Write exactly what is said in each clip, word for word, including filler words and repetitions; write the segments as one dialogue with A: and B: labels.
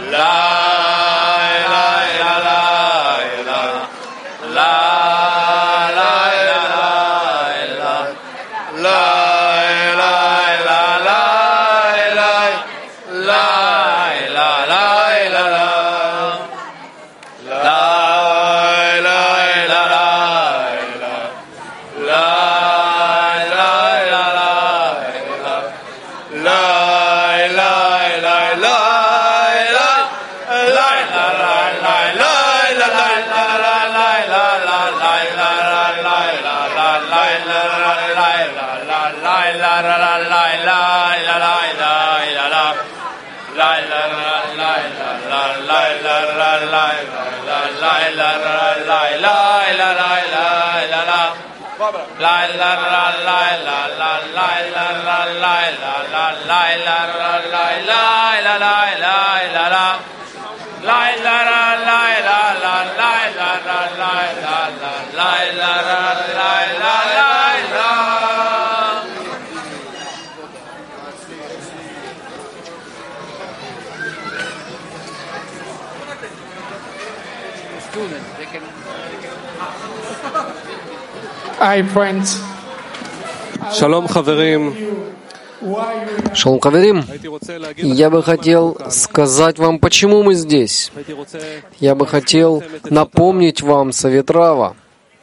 A: Hi, friends.
B: Шалом, хаверим.
C: Шалом, хаверим. Я бы хотел сказать вам, почему мы здесь. Я бы хотел напомнить вам совет Рава.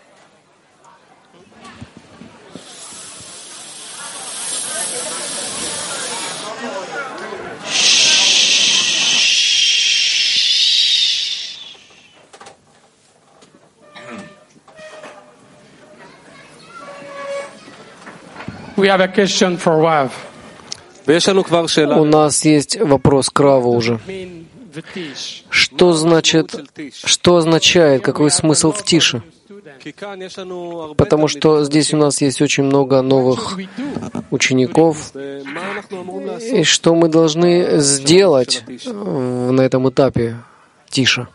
A: We have a question for Rav.
C: У нас есть вопрос к Раву уже. Что значит, что означает, какой смысл в тише? Потому что здесь у нас есть очень много новых учеников. И что мы должны сделать на этом этапе тише?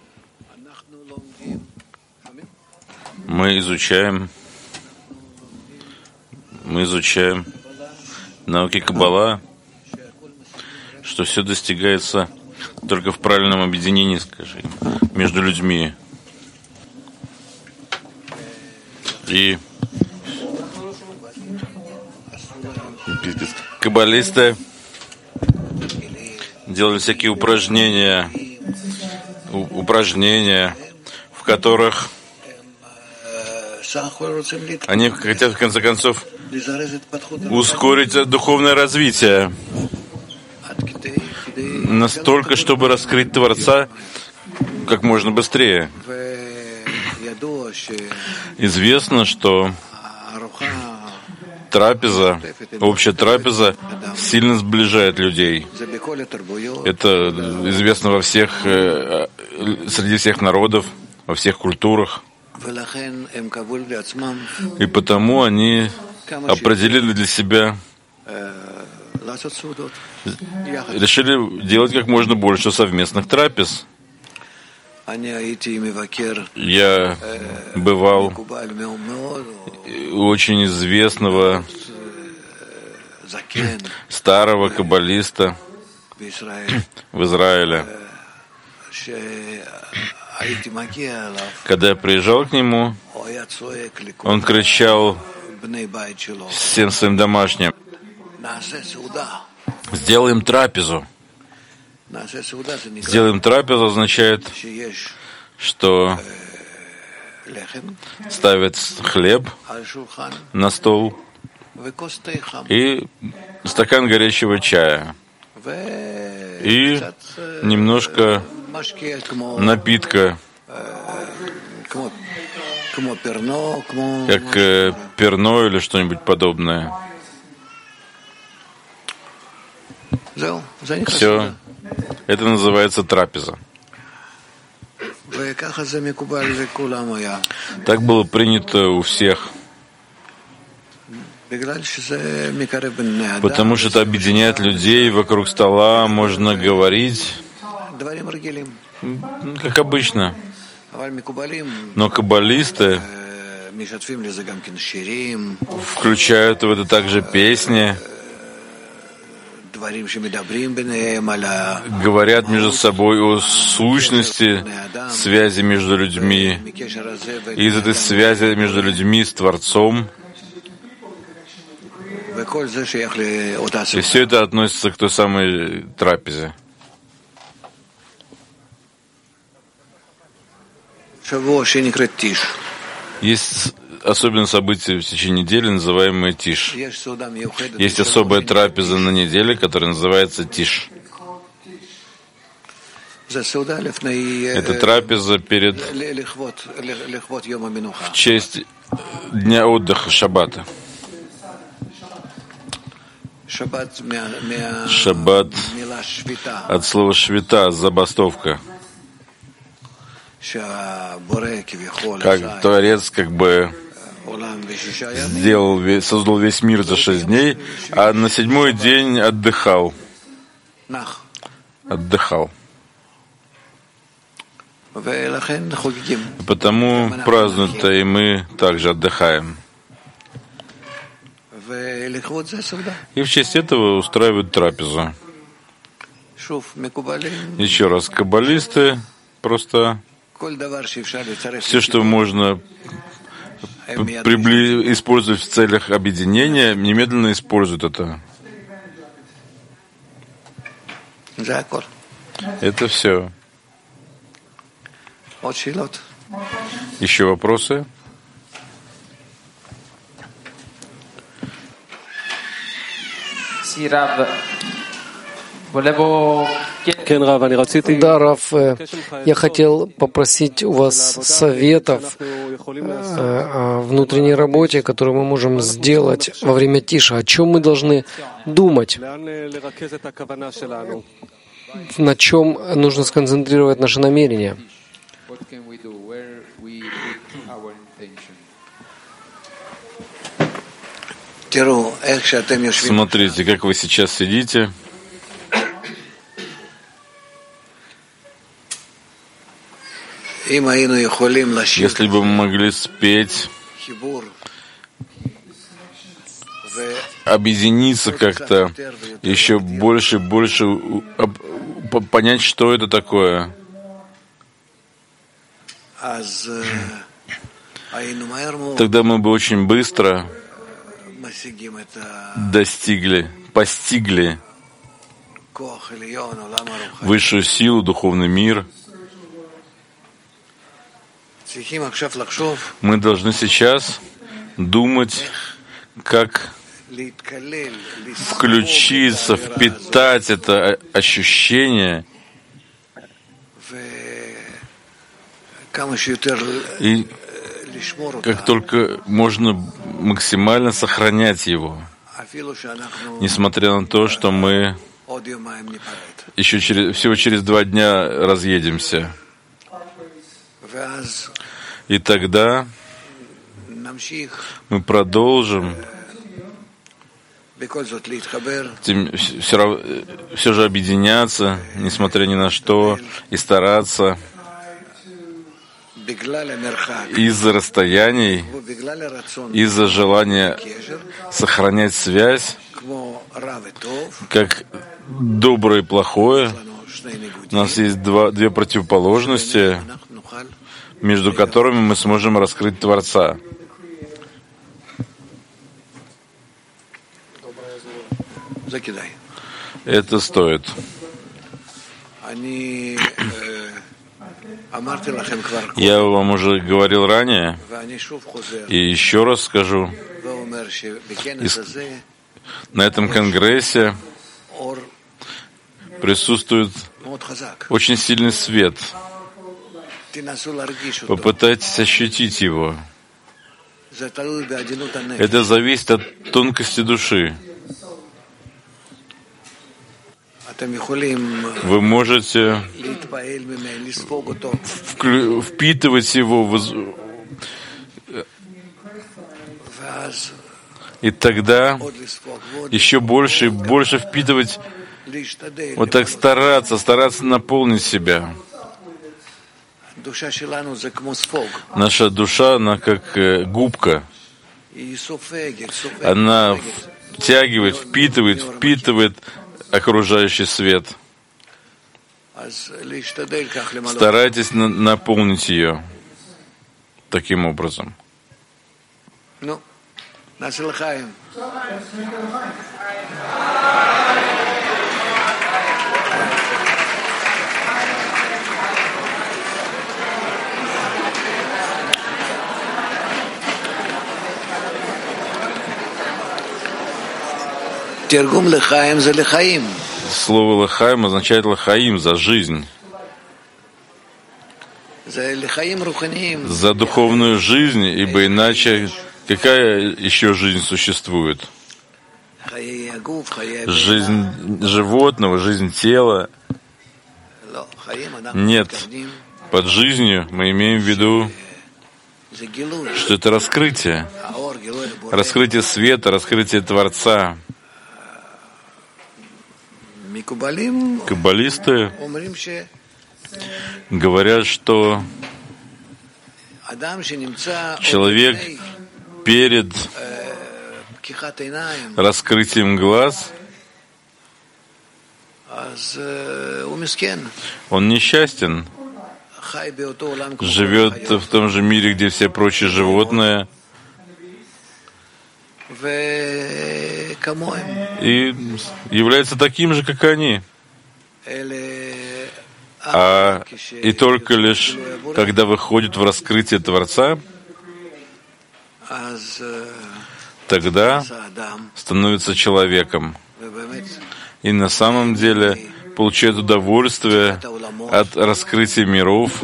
D: Мы изучаем Мы изучаем науки Каббала, что все достигается только в правильном объединении, скажем, между людьми. И каббалисты делали всякие упражнения, упражнения, в которых они хотят, в конце концов, ускорить духовное развитие настолько, чтобы раскрыть Творца как можно быстрее. Известно, что трапеза, общая трапеза сильно сближает людей. Это известно во всех, среди всех народов, во всех культурах. И потому они определили для себя, решили делать как можно больше совместных трапез. Я бывал у очень известного старого каббалиста в Израиле. Когда я приезжал к нему, он кричал всем своим домашним: «Сделаем трапезу». «Сделаем трапезу» означает, что ставят хлеб на стол и стакан горячего чая и немножко напитка, как э, перно или что-нибудь подобное. Все. Это называется трапеза. Так было принято у всех. Потому что это объединяет людей вокруг стола, можно говорить, как обычно. Но каббалисты включают в это также песни, говорят между собой о сущности связи между людьми, и из этой связи между людьми с Творцом. И все это относится к той самой трапезе. Есть особенное событие в течение недели, называемое Тиш. Есть особая трапеза на неделе, которая называется Тиш. Это трапеза перед в честь дня отдыха Шаббата. Шаббат от слова швита, забастовка. Как Творец как бы сделал, создал весь мир за шесть дней, а на седьмой день отдыхал. Отдыхал. Потому празднуют-то и мы также отдыхаем. И в честь этого устраивают трапезу. Еще раз, каббалисты просто все, что можно прибли... использовать в целях объединения, немедленно используют это. Это все. Еще вопросы?
C: Да, Рав, я хотел попросить у вас советов о внутренней работе, которую мы можем сделать во время Тиша. О чем мы должны думать? На чем нужно сконцентрировать наше намерение?
D: Смотрите, как вы сейчас сидите. Если бы мы могли спеть, объединиться как-то, еще больше и больше понять, что это такое, тогда мы бы очень быстро достигли, постигли высшую силу, духовный мир. Мы должны сейчас думать, как включиться, впитать это ощущение и как только можно максимально сохранять его, несмотря на то, что мы еще через, всего через два дня разъедемся. И тогда мы продолжим тем, все, все же объединяться, несмотря ни на что, и стараться из-за расстояний, из-за желания сохранять связь, как доброе и плохое. У нас есть два, две противоположности, между которыми мы сможем раскрыть Творца. Это стоит. Я вам уже говорил ранее, и еще раз скажу, на этом конгрессе присутствует очень сильный свет. Попытайтесь ощутить его. Это зависит от тонкости души. Вы можете впитывать его, и тогда еще больше и больше впитывать, вот так стараться, стараться наполнить себя. Наша душа, она как губка. Она втягивает, впитывает, впитывает окружающий свет. Старайтесь на- наполнить ее таким образом.
E: Тергум лехаим за лехаим.
D: Слово «лахаим» означает «лахаим» за жизнь, за духовную жизнь, ибо иначе какая еще жизнь существует? Жизнь животного, жизнь тела? Нет. Под жизнью мы имеем в виду, что это раскрытие, раскрытие света, раскрытие Творца. Каббалисты говорят, что человек перед раскрытием глаз, он несчастен, живет в том же мире, где все прочие животные, и является таким же, как они. А и только лишь, когда выходит в раскрытие Творца, тогда становится человеком. И на самом деле получает удовольствие от раскрытия миров,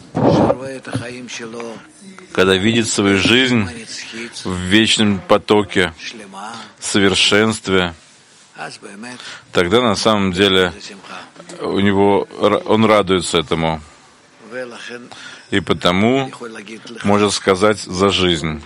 D: когда видит свою жизнь в вечном потоке, совершенстве, тогда на самом деле у него, он радуется этому. И потому может сказать за жизнь.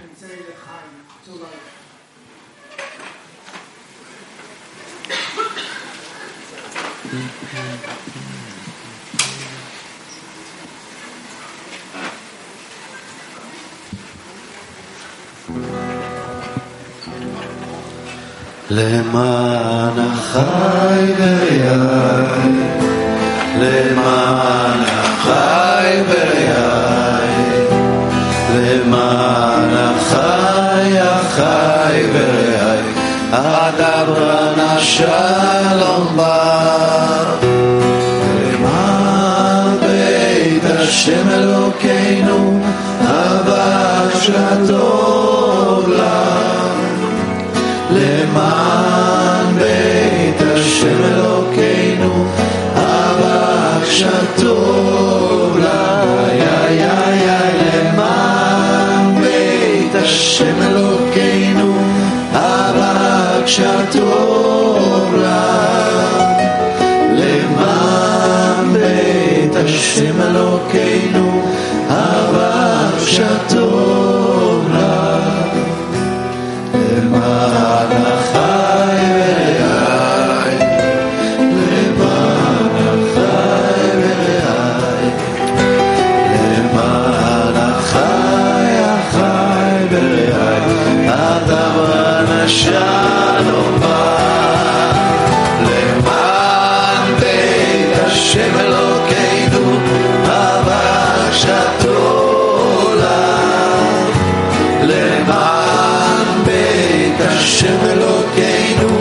E: למען החי בריאי, למען החי בריאי, למען החי החי בריאי, אדברה שלום בר, למען בית השם אלוקינו, הבקשת עולם. למען בית השם אלוקינו, הבקשת עולם. למען בית השם אלוקינו, הבקשת עולם. למען בית השם אלוקינו, הבקשת עולם. למען החי בריאי, למען החי בריאי, למען החי החי בריאי, אדברה שלום בר. למען בית השם אלוקינו, הבקשת עולם. למען השם אלוקינו,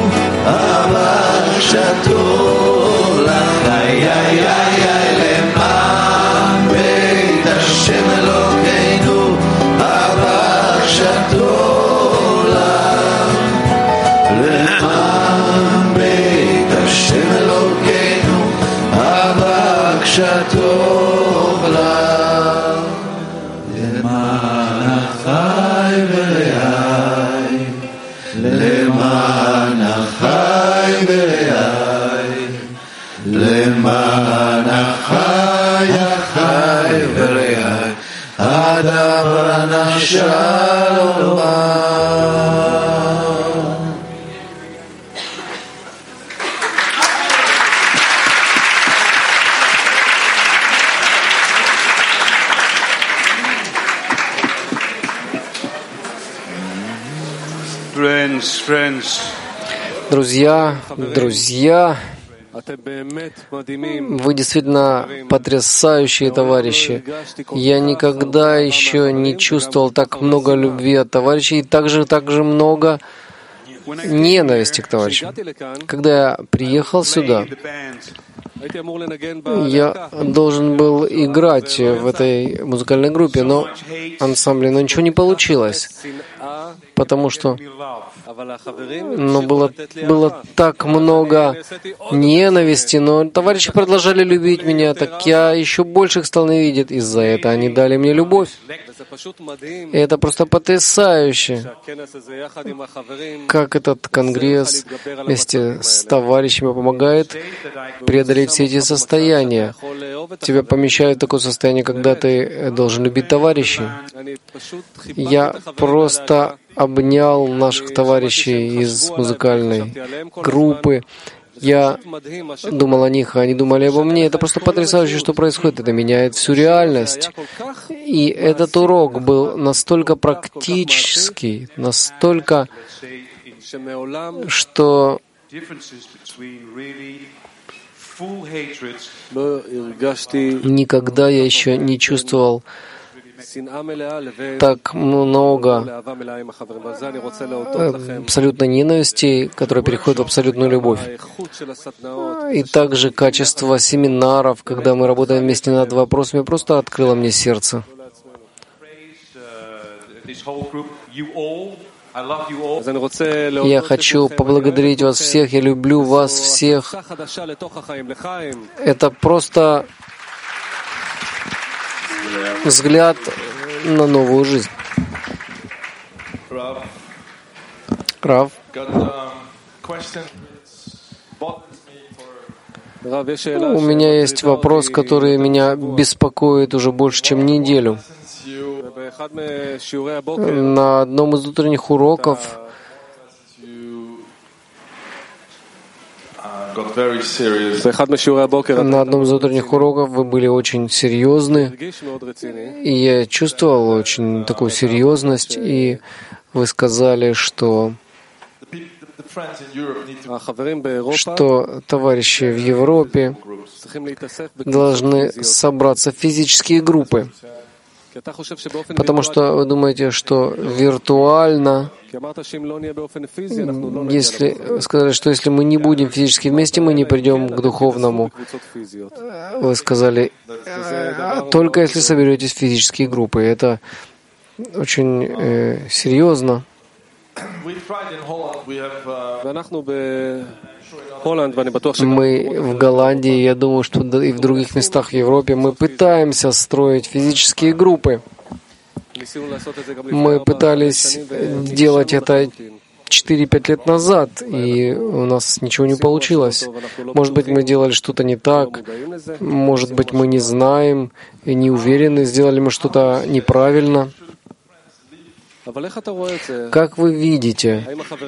E: הבקשת עולם. למען בית השם אלוקינו, הבקשת עולם. למען בית השם אלוקינו, הבקשת עולם. למען החי בריאי, למען החי בריאי, למען החי החי בריאי, אדברה שלום בר.
F: Friends, friends.
C: Друзья, друзья, вы действительно потрясающие товарищи. Я никогда еще не чувствовал так много любви от товарищей и также, также много ненависти к товарищам. Когда я приехал сюда, я должен был играть в этой музыкальной группе, но ансамбле, но ничего не получилось, потому что но было, было так много ненависти, но товарищи продолжали любить меня, так я еще больше их стал ненавидеть. Из-за этого они дали мне любовь. И это просто потрясающе, как этот конгресс вместе с товарищами помогает преодолеть все эти состояния. Тебя помещают в такое состояние, когда ты должен любить товарищей. Я просто обнял наших товарищей из музыкальной группы. Я думал о них, а они думали обо мне. Это просто потрясающе, что происходит. Это меняет всю реальность. И этот урок был настолько практический, настолько, что никогда я еще не чувствовал так много абсолютной ненависти, которая переходит в абсолютную любовь. И также качество семинаров, когда мы работаем вместе над вопросами, просто открыло мне сердце. Я хочу поблагодарить вас всех, я люблю вас всех. Это просто взгляд на новую жизнь. Рав, у меня есть вопрос, который меня беспокоит уже больше, чем неделю. На одном из утренних уроков На одном из утренних уроков вы были очень серьезны, и я чувствовал очень такую серьезность, и вы сказали, что что товарищи в Европе должны собраться в физические группы. Потому что вы думаете, что виртуально, если сказали, что если мы не будем физически вместе, мы не придем к духовному. Вы сказали, только если соберетесь в физические группы. Это очень э, серьезно. Мы в Голландии, я думаю, что и в других местах в Европе мы пытаемся строить физические группы. Мы пытались делать это четыре-пять лет назад, и у нас ничего не получилось. Может быть, мы делали что-то не так, может быть, мы не знаем и не уверены, сделали мы что-то неправильно. Как вы видите,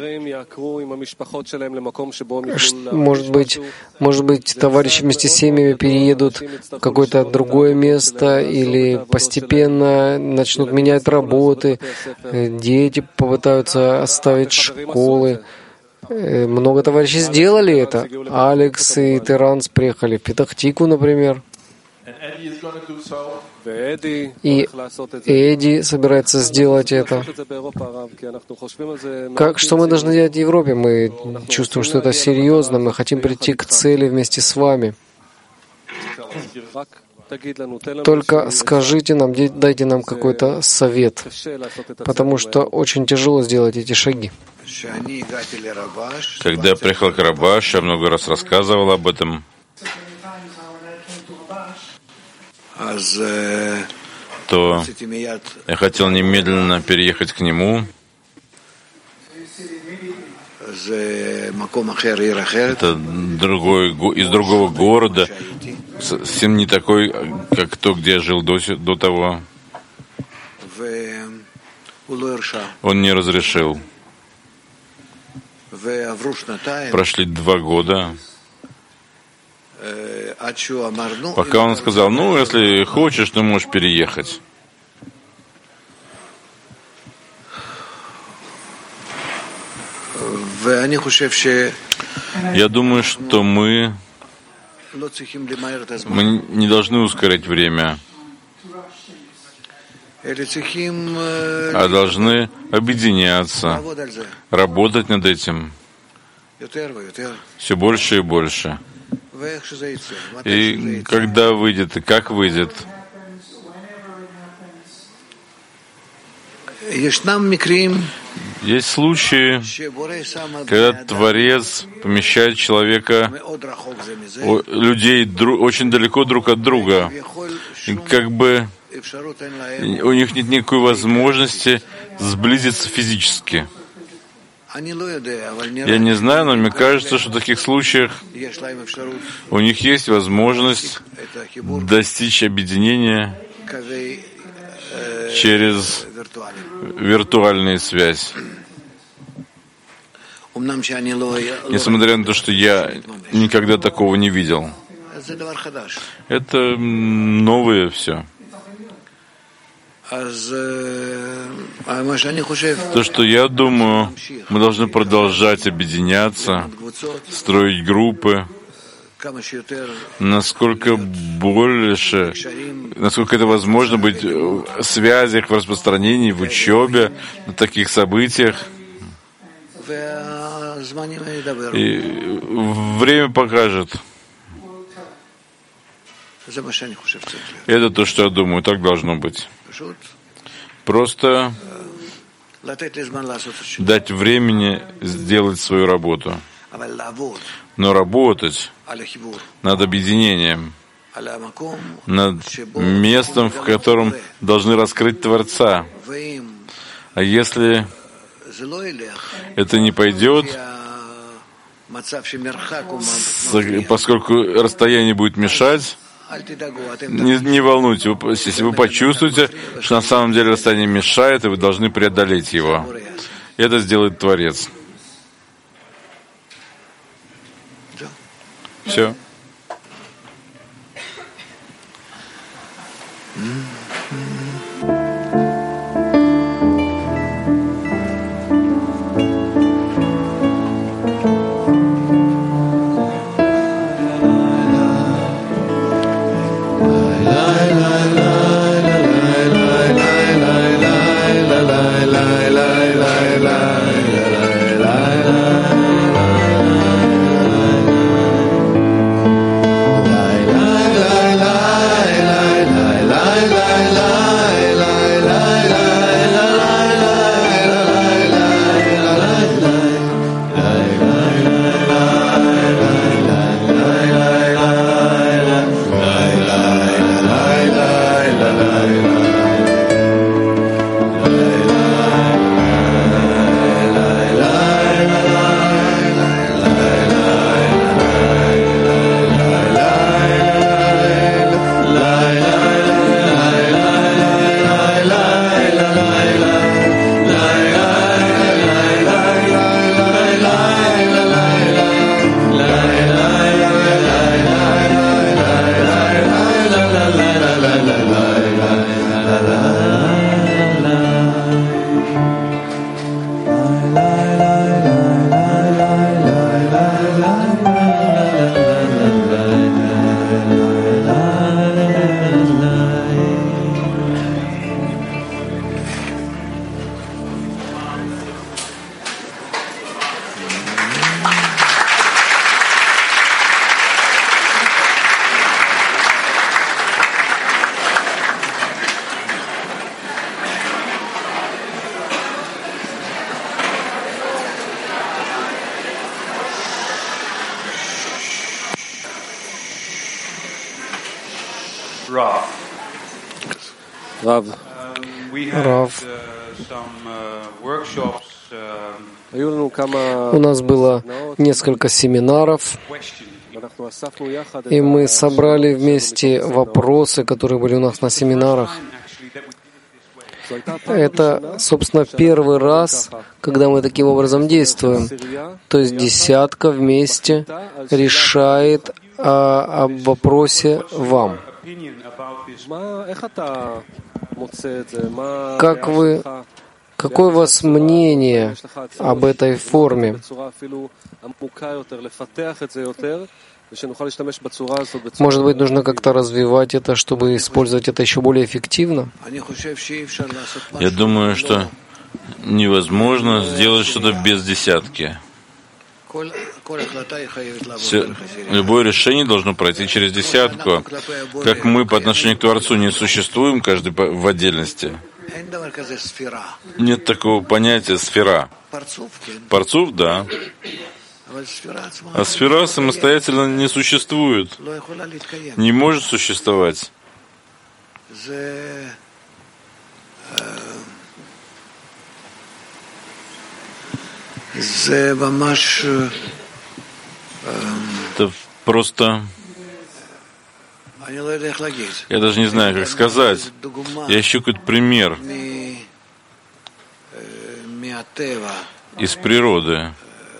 C: может быть, может быть, товарищи вместе с семьями переедут в какое-то другое место или постепенно начнут менять работы, дети попытаются оставить школы. Много товарищей сделали это. Алекс и Теранс приехали в Петах-Тикву, например. И Эдди собирается сделать это. Как, что мы должны делать в Европе? Мы чувствуем, что это серьезно, мы хотим прийти к цели вместе с вами. Только скажите нам, дайте нам какой-то совет, потому что очень тяжело сделать эти шаги.
D: Когда я приехал к Рабаш, я много раз рассказывал об этом. То я хотел немедленно переехать к нему. Это другой, из другого города, совсем не такой, как то, где я жил до, до того. Он не разрешил. Прошли два года. Пока он сказал, ну, если хочешь, ты можешь переехать. Я думаю, что мы, мы не должны ускорять время, а должны объединяться, работать над этим все больше и больше. И когда выйдет, и как выйдет. Есть случаи, когда Творец помещает человека, людей очень далеко друг от друга, и как бы у них нет никакой возможности сблизиться физически. Я не знаю, но мне кажется, что в таких случаях у них есть возможность достичь объединения через виртуальную связь. Несмотря на то, что я никогда такого не видел. Это новое все. То, что я думаю, мы должны продолжать объединяться, строить группы, насколько больше, насколько это возможно быть в связях, в распространении, в учебе, на таких событиях. И время покажет. Это то, что я думаю, так должно быть. Просто дать времени сделать свою работу. Но работать над объединением, над местом, в котором должны раскрыть Творца. А если это не пойдет, поскольку расстояние будет мешать, Не, не волнуйтесь, если вы почувствуете, что на самом деле расстояние мешает, и вы должны преодолеть его. Это сделает Творец. Все.
C: Рав, Рав. У нас было несколько семинаров, и мы собрали вместе вопросы, которые были у нас на семинарах. Это, собственно, первый раз, когда мы таким образом действуем. То есть десятка вместе решает о, об вопросе вам. Как вы, Какое у вас мнение об этой форме? Может быть, нужно как-то развивать это, чтобы использовать это еще более эффективно?
D: Я думаю, что невозможно сделать что-то без десятки. Все, любое решение должно пройти через десятку. Как мы по отношению к Творцу не существуем, каждый в отдельности. Нет такого понятия сфера. Парцуф, да. А сфера самостоятельно не существует, не может существовать. Это просто... Я даже не знаю, как сказать. Я ищу какой-то пример из природы.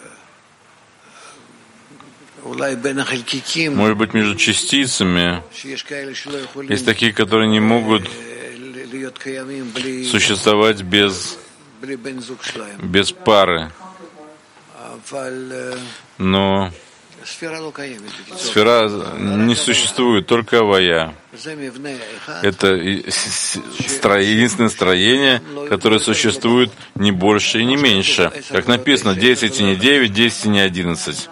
D: Может быть, между частицами есть такие, которые не могут существовать без, без пары. Но сфера не существует, только авая. Это единственное строение, которое существует не больше и не меньше. Как написано, десять и не девять, десять и не одиннадцать.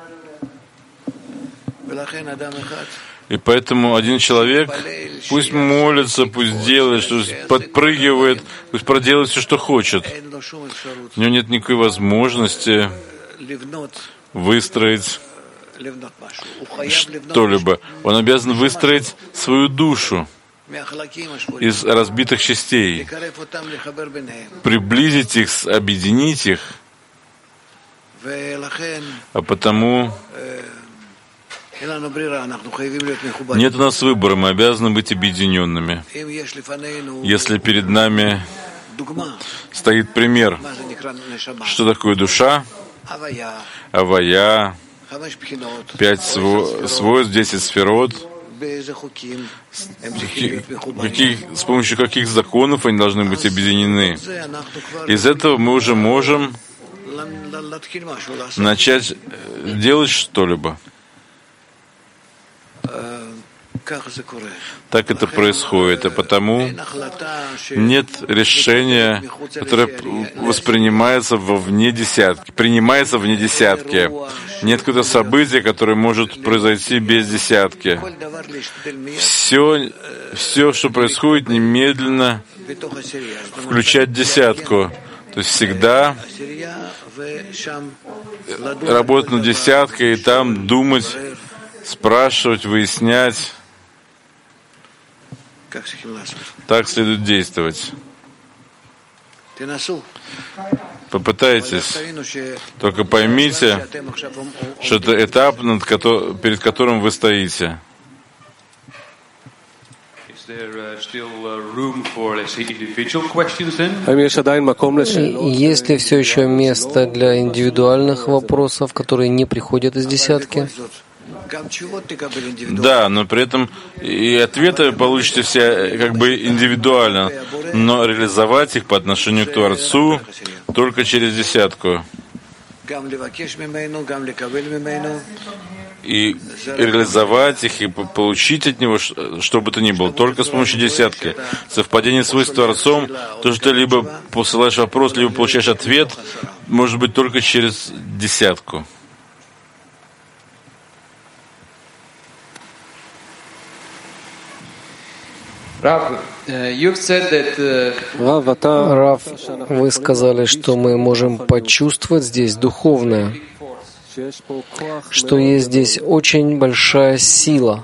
D: И поэтому один человек пусть молится, пусть делает, что подпрыгивает, пусть проделает все, что хочет. У него нет никакой возможности выстроить что-либо. Он обязан выстроить свою душу из разбитых частей, приблизить их, объединить их. А потому нет у нас выбора, мы обязаны быть объединенными. Если перед нами стоит пример, что такое душа, авая, пять свойств, десять сферот, каких, с помощью каких законов они должны быть объединены. Из этого мы уже можем начать делать что-либо. Так это происходит, а потому нет решения, которое воспринимается вне десятки, принимается вне десятки. Нет какого-то события, которое может произойти без десятки. Все, все, что происходит, немедленно включать десятку. То есть всегда работать над десяткой и там думать, спрашивать, выяснять. Так следует действовать. Попытайтесь. Только поймите, что это этап, над ко- перед которым вы стоите.
C: Есть ли все еще место для индивидуальных вопросов, которые не приходят из десятки?
D: Да, но при этом и ответы получите все как бы индивидуально, но реализовать их по отношению к Творцу только через десятку. И реализовать их, и получить от него, что бы то ни было, только с помощью десятки. Совпадение свойств с Творцом, то, что ты либо посылаешь вопрос, либо получаешь ответ, может быть только через десятку.
C: Рав, вы сказали, что мы можем почувствовать здесь духовное, что есть здесь очень большая сила.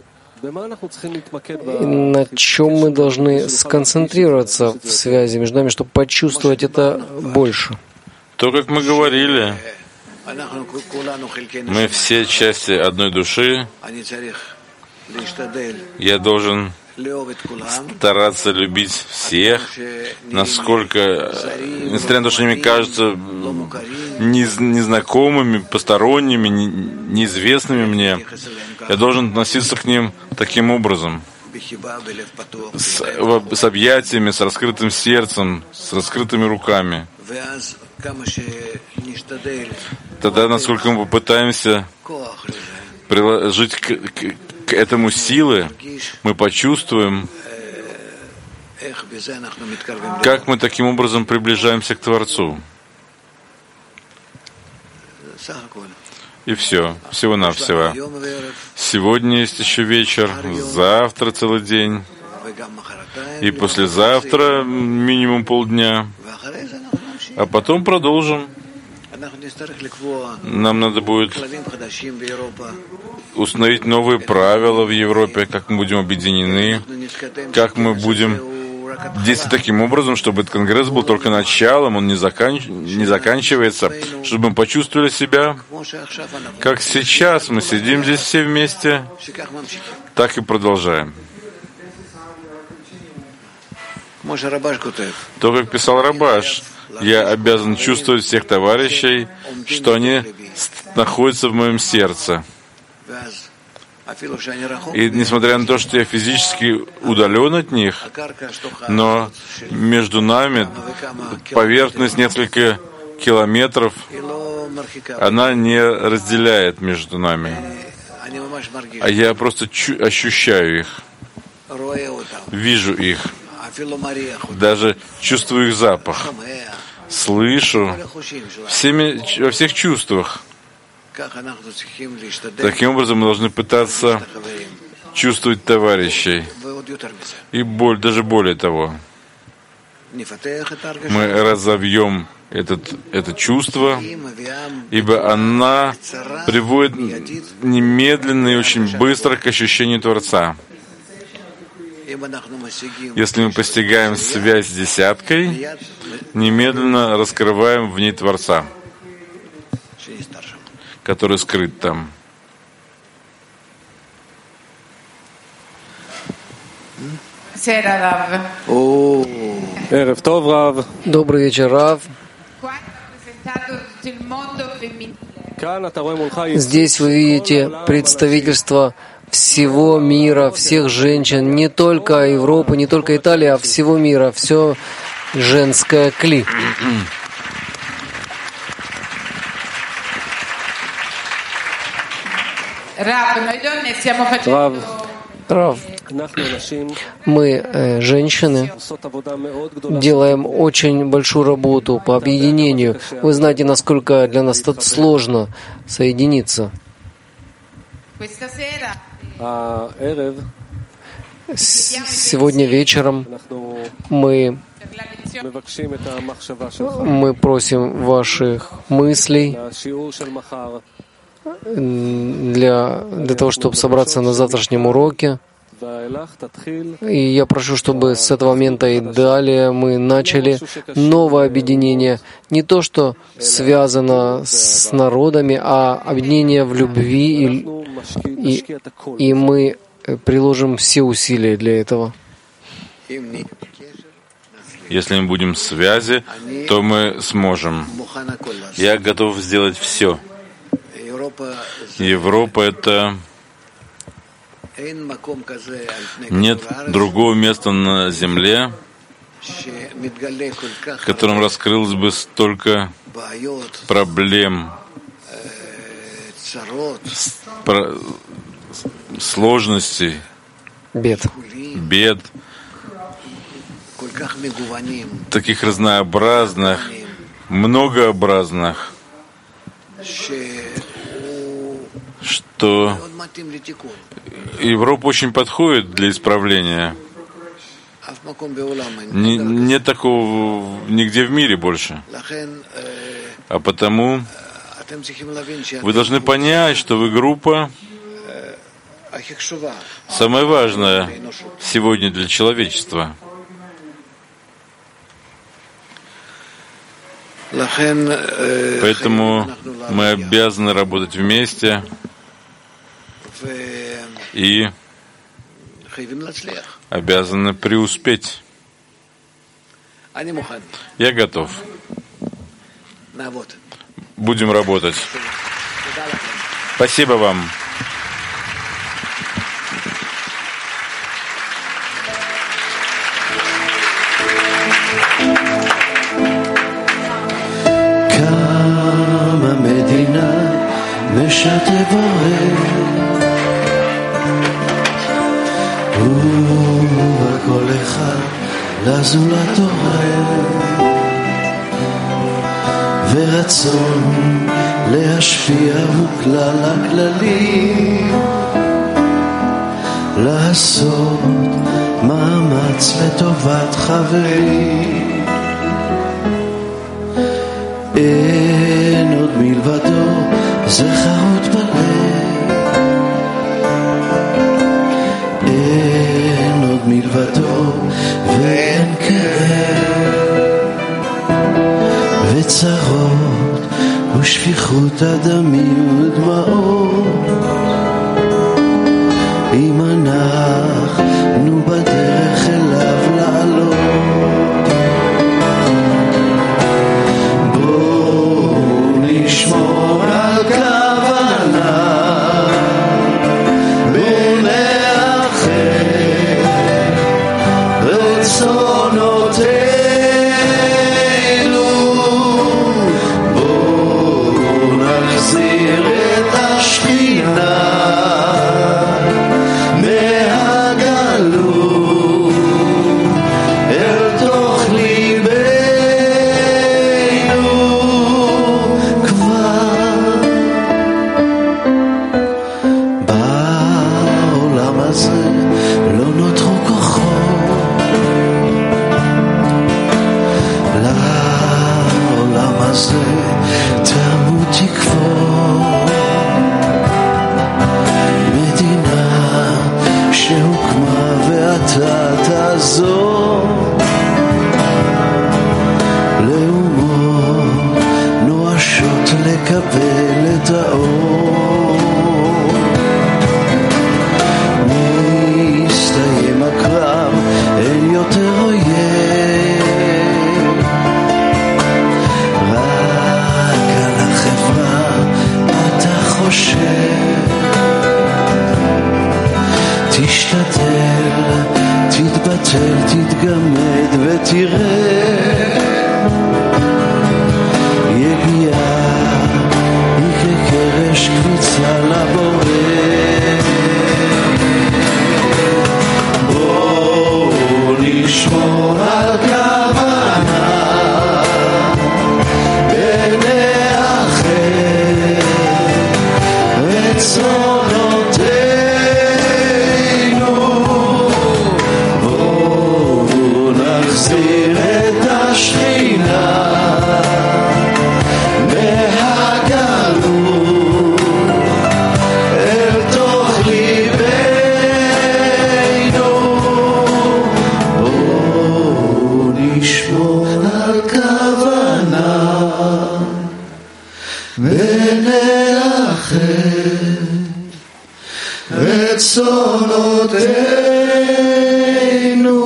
C: И на чем мы должны сконцентрироваться в связи между нами, чтобы почувствовать это больше?
D: То, как мы говорили, мы все части одной души. Я должен стараться любить всех, насколько, несмотря на то, что они мне кажутся незнакомыми, посторонними, неизвестными мне, я должен относиться к ним таким образом. с, с объятиями, с раскрытым сердцем, с раскрытыми руками. Тогда, насколько мы попытаемся приложить к, к, к этому силы, мы почувствуем, как мы таким образом приближаемся к Творцу. И все, всего-навсего. Сегодня есть еще вечер, завтра целый день, и послезавтра минимум полдня, а потом продолжим. Нам надо будет установить новые правила в Европе, как мы будем объединены, как мы будем действовать таким образом, чтобы этот конгресс был только началом, он не, заканч... не заканчивается, чтобы мы почувствовали себя, как сейчас мы сидим здесь все вместе, так и продолжаем. То, как писал Рабаш, я обязан чувствовать всех товарищей, что они находятся в моем сердце. И несмотря на то, что я физически удален от них, но между нами поверхность несколько километров, она не разделяет между нами. А я просто чу- ощущаю их, вижу их, даже чувствую их запах, слышу всеми, во всех чувствах. Таким образом, мы должны пытаться чувствовать товарищей. И боль, даже более того. Мы разовьем этот, это чувство, ибо она приводит немедленно и очень быстро к ощущению Творца. Если мы постигаем связь с десяткой, немедленно раскрываем в ней Творца, который скрыт там.
C: Добрый вечер, Рав. Здесь вы видите представительство всего мира, всех женщин, не только Европы, не только Италии, а всего мира, все женское кли. Рав, Рав, мы, э, женщины, делаем очень большую работу по объединению. Вы знаете, насколько для нас это сложно соединиться. Сегодня вечером мы, мы просим ваших мыслей для, для того, чтобы собраться на завтрашнем уроке. И я прошу, чтобы с этого момента и далее мы начали новое объединение. Не то, что связано с народами, а объединение в любви, и, и, и мы приложим все усилия для этого.
D: Если мы будем в связи, то мы сможем. Я готов сделать все. Европа — это... Нет другого места на земле, в котором раскрылось бы столько проблем, сложностей, бед, бед, таких разнообразных, многообразных, что Европа очень подходит для исправления. Не, нет такого нигде в мире больше. А потому вы должны понять, что вы группа самая важная сегодня для человечества. Поэтому мы обязаны работать вместе и обязаны преуспеть. Я готов. Будем работать. Спасибо вам.
E: שתברך ובכל אחד לזולת אוהב ורצון להשפיע הוא כלל הכללים לעשות מאמץ לטובת חברים אין עוד מלבדו זה חרוט בלב אין עוד מלבדו ואין כאב וצרות ושפיכות הדמים ודמעות אם אנחנו בדרך אליו לעלות בואו נשמור על כוונה בואו נאחד רצונותינו בואו נחזיר את השכינה תתגמד ותראה יגיעה היא כקרש קפיצה לבורא בואו נשמור על כוונה ונאחד רצונותינו נחזיר את השכינה מהגלות אל תוך ליבנו בואו נשמור על כוונה ונאחד רצונותינו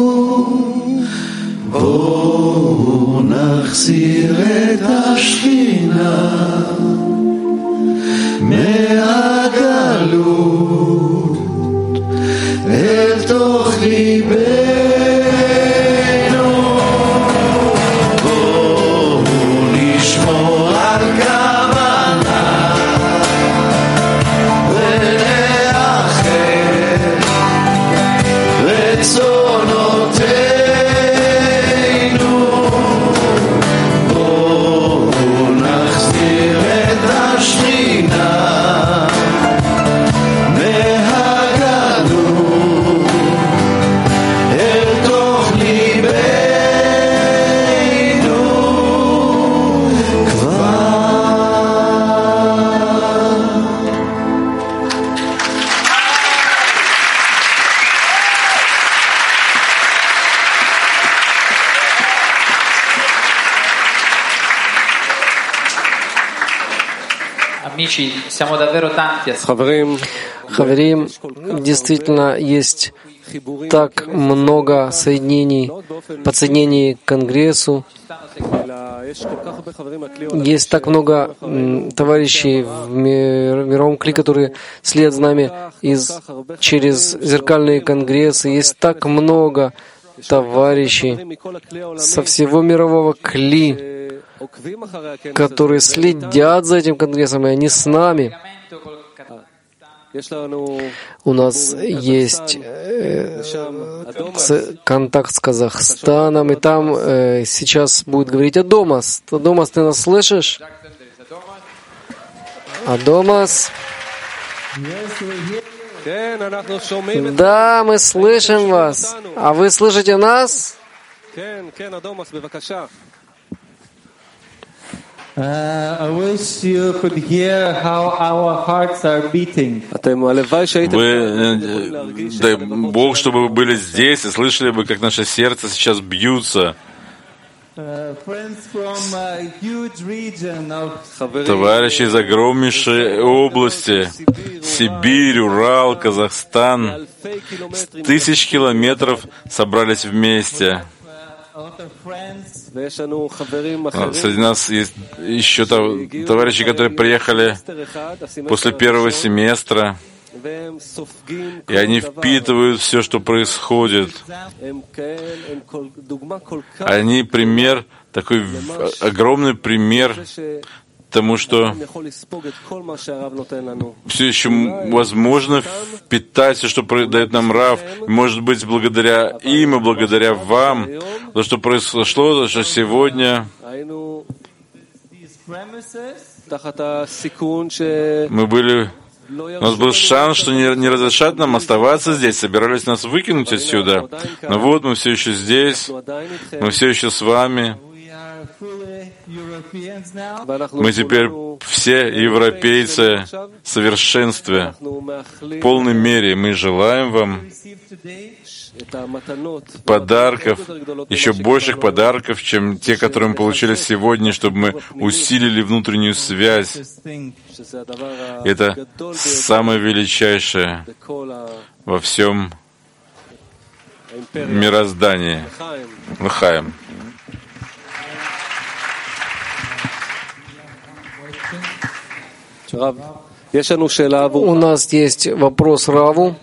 E: בואו נחזיר את השכינה מהגלות אל תוך ליבנו בואו נשמור על כוונה ונאחד רצונותינו
C: Хаверим, действительно есть так много соединений, подсоединений к Конгрессу. Есть так много товарищей в мировом клике, которые следуют за нами из, через зеркальные конгрессы. Есть так много товарищей со всего мирового кли, которые следят за этим конгрессом, и они с нами. У нас есть э, контакт с Казахстаном, и там э, сейчас будет говорить Адамас. Адамас, ты нас слышишь? Адамас? Да, мы слышим вас. А вы слышите нас?
F: Uh, I wish you could hear how our hearts are beating.
D: Вы, дай Бог, чтобы вы были здесь и слышали бы, как наше сердце сейчас бьются. Товарищи из огромнейшей области, Сибирь, Урал, Казахстан, с тысяч километров собрались вместе. Среди нас есть еще товарищи, которые приехали после первого семестра, и они впитывают все, что происходит. Они пример, такой огромный пример тому, что все еще возможно впитать все, что дает нам Рав. Может быть, благодаря им и благодаря вам, то, что произошло, то, что сегодня мы были... У нас был шанс, что не, не разрешат нам оставаться здесь, собирались нас выкинуть отсюда. Но вот мы все еще здесь, мы все еще с вами. Мы теперь все европейцы в совершенстве, в полной мере. Мы желаем вам подарков, еще больших подарков, чем те, которые мы получили сегодня, чтобы мы усилили внутреннюю связь. Это самое величайшее во всем мироздании. Лахаем.
C: У нас есть вопрос Раву.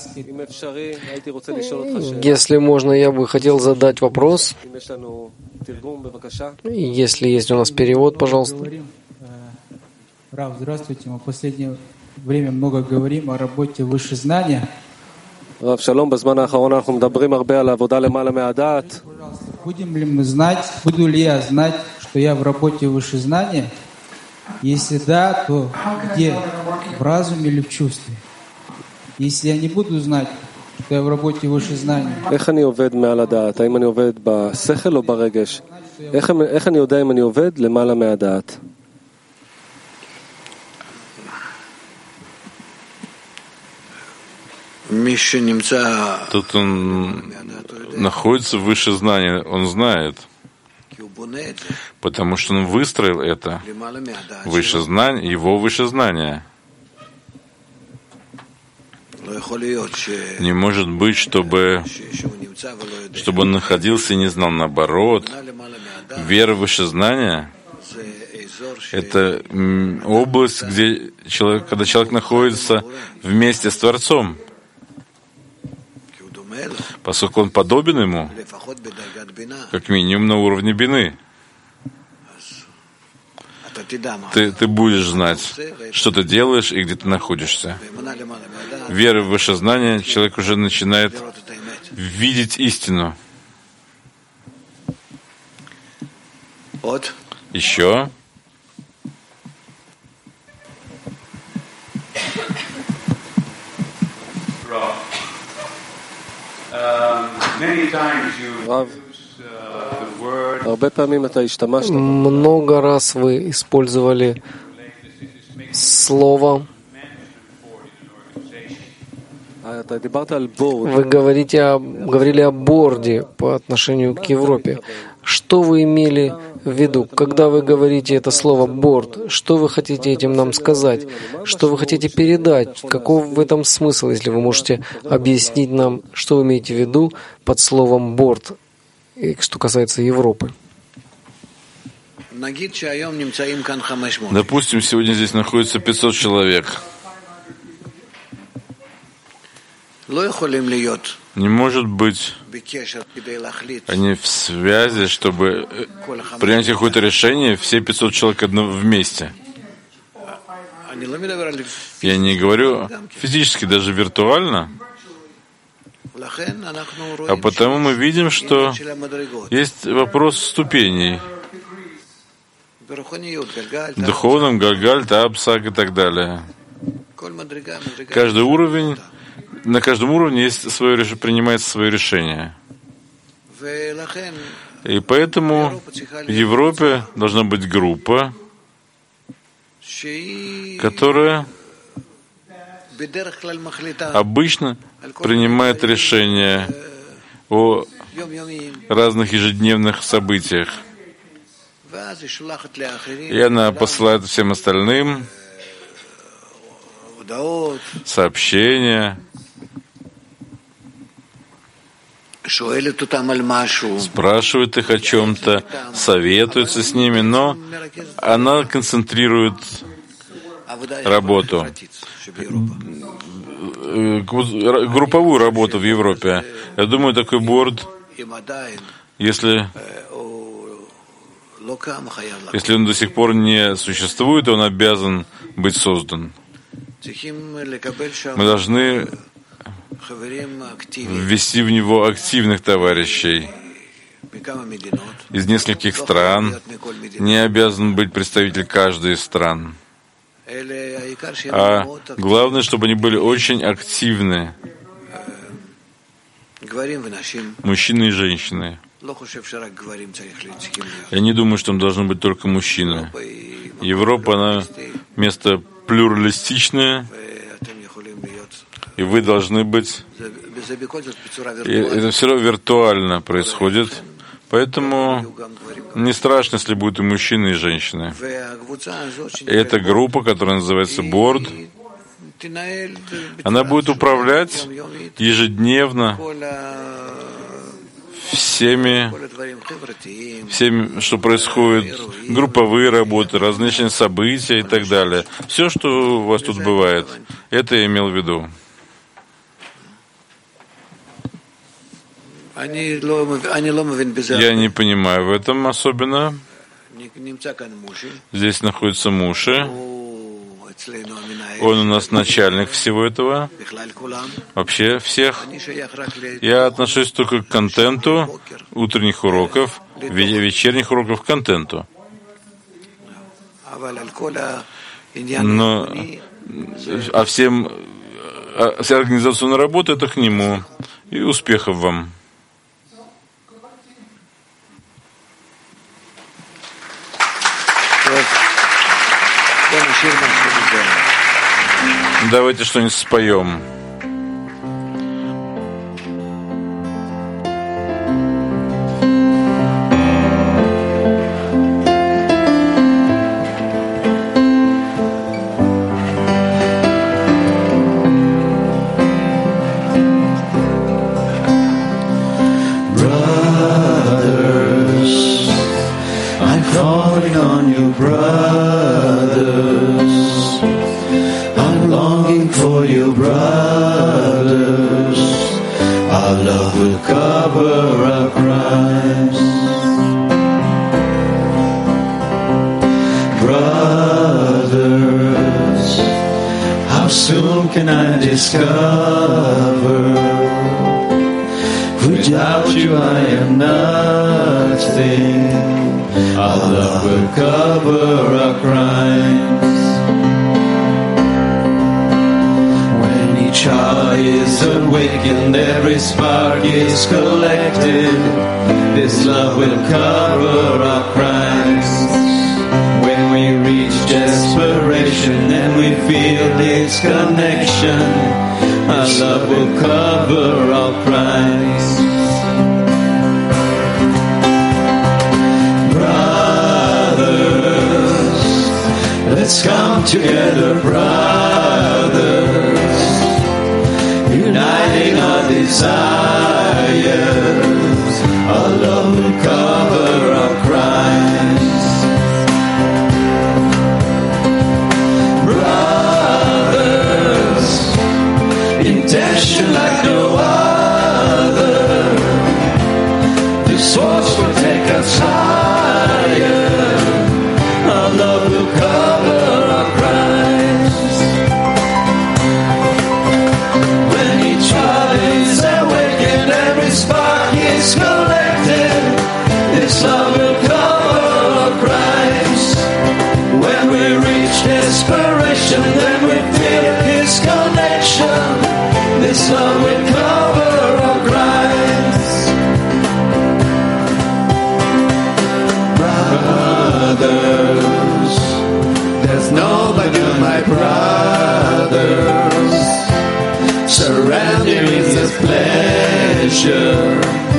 C: Если можно, я бы хотел задать вопрос. Если есть у нас перевод, пожалуйста.
G: Рав, здравствуйте. Мы в последнее время много говорим о работе высшего знания.
B: Рав, шалом, базман האחרון אנחנו מדברים הרבה על העבודה למעלה מהדעת.
G: Будем ли мы знать, буду ли я знать, что я в работе высшего знания? Если да, то где? В разуме или в чувстве? Если я не буду знать, что я в работе высшего знания,
B: איך אני עובד מעל הדעת? האם אני עובד בשכל או ברגש? איך, איך אני יודע אם אני עובד למעלה מהדעת?
D: Тут он находится в высшем знании, он знает, потому что он выстроил это выше знание, его выше знание. Не может быть, чтобы, чтобы он находился и не знал. Наоборот, вера в выше знание — это область, где человек, когда человек находится вместе с Творцом, поскольку он подобен ему, как минимум на уровне бины. Ты, ты будешь знать, что ты делаешь и где ты находишься. Вера в высшее знание, человек уже начинает видеть истину. Еще.
C: Много раз вы использовали слово. Вы говорите о, говорили о борде по отношению к Европе. Что вы имели в виду, когда вы говорите это слово «борд»? Что вы хотите этим нам сказать? Что вы хотите передать? Каков в этом смысл, если вы можете объяснить нам, что вы имеете в виду под словом «борд», что касается Европы?
D: Допустим, сегодня здесь находится пятьсот человек. Не может быть они в связи, чтобы принять какое-то решение, все пятьсот человек одно вместе. Я не говорю физически, даже виртуально. А потому мы видим, что есть вопрос ступеней. В духовном Галгаль, Тапсак и так далее. Каждый уровень, на каждом уровне есть свое, принимается свое решение. И поэтому в Европе должна быть группа, которая обычно принимает решения о разных ежедневных событиях. И она посылает всем остальным сообщения, спрашивает их о чем-то, советуется с ними, но она концентрирует работу, групповую работу в Европе. Я думаю, такой борд, если, если он до сих пор не существует, он обязан быть создан. Мы должны ввести в него активных товарищей из нескольких стран. Не обязан быть представитель каждой из стран. А главное, чтобы они были очень активны. Мужчины и женщины. Я не думаю, что там должны быть только мужчины. Европа, она место плюралистичное, и вы должны быть... И это все равно виртуально происходит. Поэтому не страшно, если будут и мужчины, и женщины. И эта группа, которая называется борд, она будет управлять ежедневно всеми, всеми, что происходит, групповые работы, различные события и так далее. Все, что у вас тут бывает, это я имел в виду. Я не понимаю в этом особенно. Здесь находится Муше. Он у нас начальник всего этого. Вообще всех. Я отношусь только к контенту утренних уроков, вечерних уроков к контенту. Но а всем, а вся организационная работа — это к нему. И успехов вам. Давайте что-нибудь споем.
E: Discover, without you I am nothing. Our love will cover our crimes. When each heart is awakened, every spark is collected. This love will cover our crimes. When we reach desperation and we feel this connection, our love will cover all crimes. Brothers, let's come together, brothers, uniting our desires. Our love will cover our crimes. Intention like no other. This force will take us higher. Our love will cover our crimes. sun will cover our crimes. Brothers, there's nobody but my brothers. Surrounding is His pleasure.